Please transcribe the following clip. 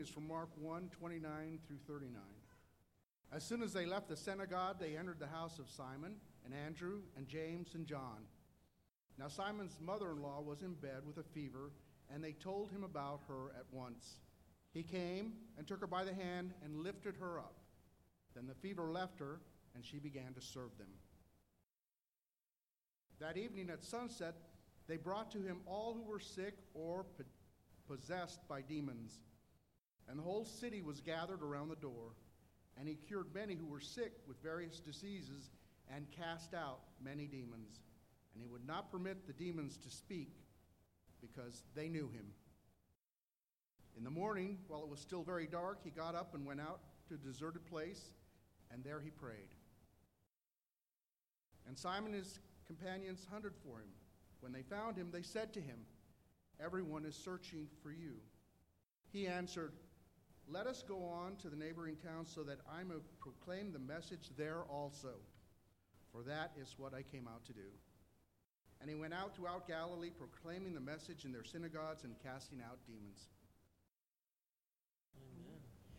Is from Mark 1:29 through 39. As soon as they left the synagogue, they entered the house of Simon and Andrew and James and John. Now Simon's mother-in-law was in bed with a fever, and they told him about her at once. He came and took her by the hand and lifted her up. Then the fever left her, and she began to serve them. That evening at sunset, they brought to him all who were sick or possessed by demons. And the whole city was gathered around the door, and he cured many who were sick with various diseases and cast out many demons. And he would not permit the demons to speak, because they knew him. In the morning, while it was still very dark, he got up and went out to a deserted place, and there he prayed. And Simon and his companions hunted for him. When they found him, they said to him, "Everyone is searching for you." He answered, "Let us go on to the neighboring towns so that I may proclaim the message there also. For that is what I came out to do." And he went out throughout Galilee, proclaiming the message in their synagogues and casting out demons.